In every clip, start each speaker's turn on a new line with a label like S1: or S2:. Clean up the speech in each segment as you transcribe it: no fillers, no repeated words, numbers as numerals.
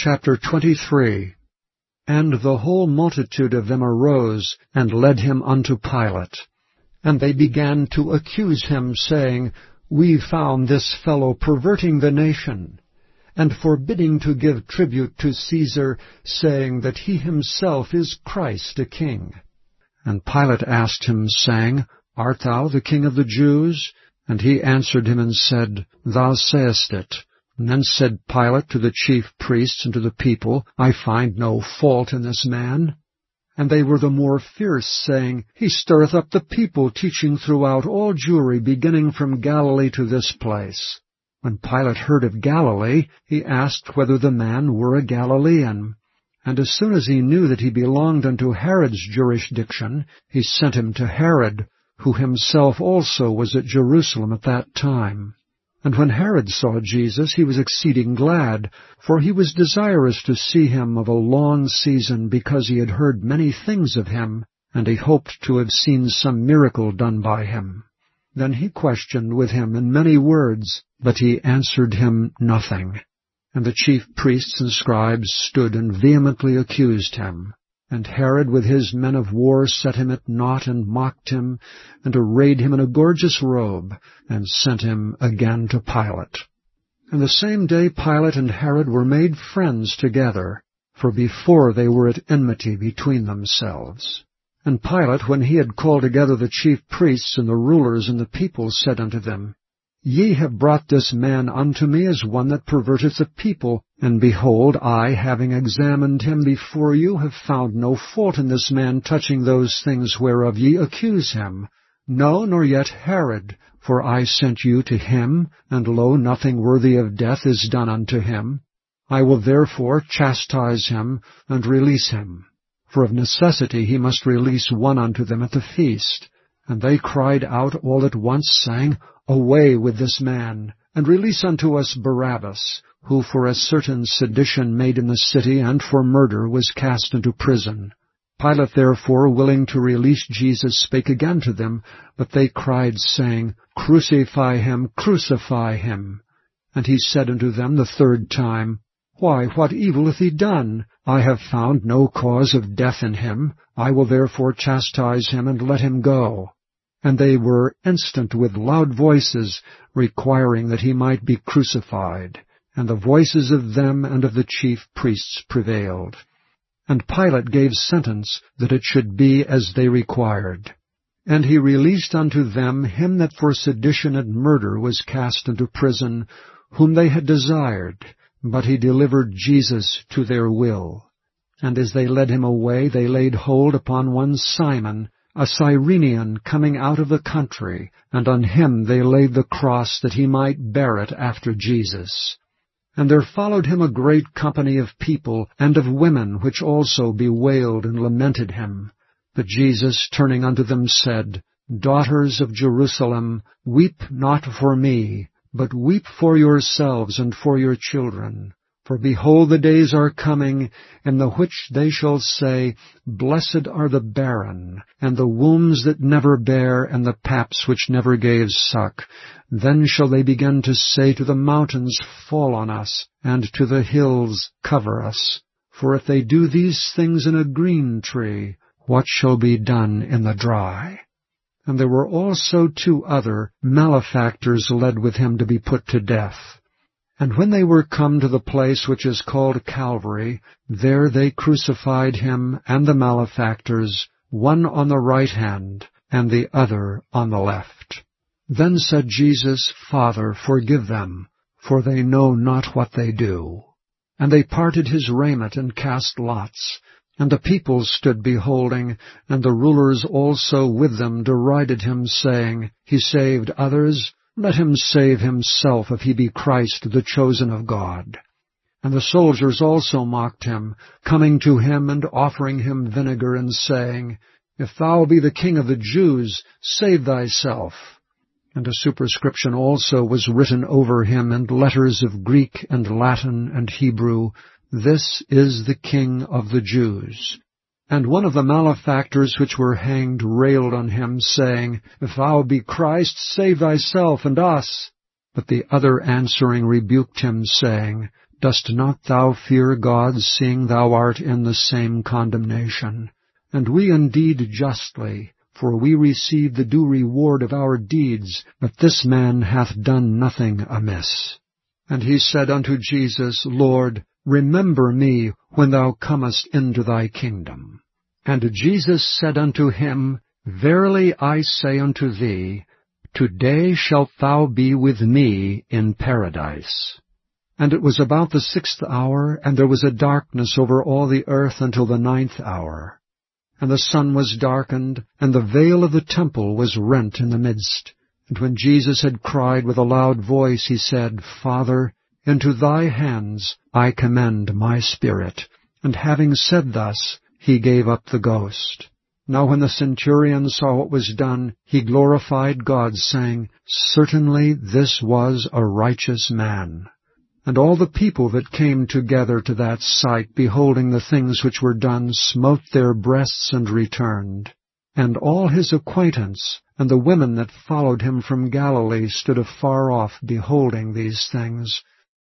S1: Chapter 23. And the whole multitude of them arose, and led him unto Pilate. And they began to accuse him, saying, We found this fellow perverting the nation, and forbidding to give tribute to Caesar, saying that he himself is Christ a king. And Pilate asked him, saying, Art thou the king of the Jews? And he answered him and said, Thou sayest it. And then said Pilate to the chief priests and to the people, I find no fault in this man. And they were the more fierce, saying, He stirreth up the people, teaching throughout all Jewry, beginning from Galilee to this place. When Pilate heard of Galilee, he asked whether the man were a Galilean. And as soon as he knew that he belonged unto Herod's jurisdiction, he sent him to Herod, who himself also was at Jerusalem at that time. And when Herod saw Jesus, he was exceeding glad, for he was desirous to see him of a long season, because he had heard many things of him, and he hoped to have seen some miracle done by him. Then he questioned with him in many words, but he answered him nothing. And the chief priests and scribes stood and vehemently accused him. And Herod with his men of war set him at naught, and mocked him, and arrayed him in a gorgeous robe, and sent him again to Pilate. And the same day Pilate and Herod were made friends together, for before they were at enmity between themselves. And Pilate, when he had called together the chief priests and the rulers and the people, said unto them, Ye have brought this man unto me as one that perverteth the people, and behold, I, having examined him before you, have found no fault in this man touching those things whereof ye accuse him. No, nor yet Herod, for I sent you to him, and lo, nothing worthy of death is done unto him. I will therefore chastise him, and release him. For of necessity he must release one unto them at the feast. And they cried out all at once, saying, Away with this man, and release unto us Barabbas, who for a certain sedition made in the city, and for murder was cast into prison. Pilate therefore, willing to release Jesus, spake again to them, but they cried, saying, Crucify him, crucify him. And he said unto them the third time, Why, what evil hath he done? I have found no cause of death in him. I will therefore chastise him, and let him go. And they were instant with loud voices, requiring that he might be crucified. And the voices of them and of the chief priests prevailed. And Pilate gave sentence that it should be as they required. And he released unto them him that for sedition and murder was cast into prison, whom they had desired, but he delivered Jesus to their will. And as they led him away, they laid hold upon one Simon, a Cyrenian, coming out of the country, and on him they laid the cross, that he might bear it after Jesus. And there followed him a great company of people, and of women, which also bewailed and lamented him. But Jesus, turning unto them, said, Daughters of Jerusalem, weep not for me, but weep for yourselves and for your children. For behold, the days are coming, in the which they shall say, Blessed are the barren, and the wombs that never bare, and the paps which never gave suck. Then shall they begin to say to the mountains, Fall on us, and to the hills, Cover us. For if they do these things in a green tree, what shall be done in the dry? And there were also 2 other malefactors led with him to be put to death. And when they were come to the place which is called Calvary, there they crucified him and the malefactors, one on the right hand, and the other on the left. Then said Jesus, Father, forgive them, for they know not what they do. And they parted his raiment, and cast lots. And the people stood beholding, and the rulers also with them derided him, saying, He saved others, let him save himself, if he be Christ, the chosen of God. And the soldiers also mocked him, coming to him and offering him vinegar, and saying, If thou be the King of the Jews, save thyself. And a superscription also was written over him in letters of Greek and Latin and Hebrew, This is the King of the Jews. And one of the malefactors which were hanged railed on him, saying, If thou be Christ, save thyself and us. But the other answering rebuked him, saying, Dost not thou fear God, seeing thou art in the same condemnation? And we indeed justly, for we receive the due reward of our deeds, but this man hath done nothing amiss. And he said unto Jesus, Lord, remember me when thou comest into thy kingdom. And Jesus said unto him, Verily I say unto thee, Today shalt thou be with me in paradise. And it was about the 6th hour, and there was a darkness over all the earth until the 9th hour. And the sun was darkened, and the veil of the temple was rent in the midst. And when Jesus had cried with a loud voice, he said, Father, into thy hands I commend my spirit. And having said thus, he gave up the ghost. Now when the centurion saw what was done, he glorified God, saying, Certainly this was a righteous man. And all the people that came together to that sight, beholding the things which were done, smote their breasts and returned. And all his acquaintance, and the women that followed him from Galilee, stood afar off, beholding these things.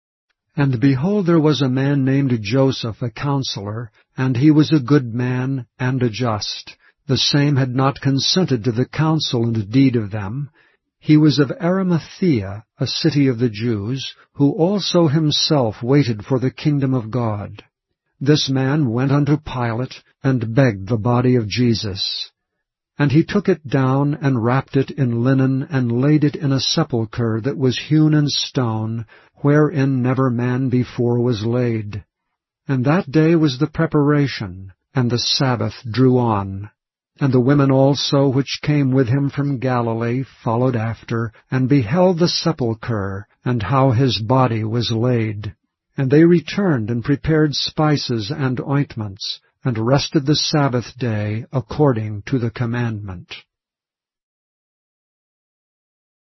S1: And behold, there was a man named Joseph, a counselor, and he was a good man and a just. The same had not consented to the counsel and deed of them. He was of Arimathea, a city of the Jews, who also himself waited for the kingdom of God. This man went unto Pilate, and begged the body of Jesus. And he took it down, and wrapped it in linen, and laid it in a sepulchre that was hewn in stone, wherein never man before was laid. And that day was the preparation, and the Sabbath drew on. And the women also which came with him from Galilee followed after, and beheld the sepulchre, and how his body was laid. And they returned and prepared spices and ointments, and rested the Sabbath day according to the commandment.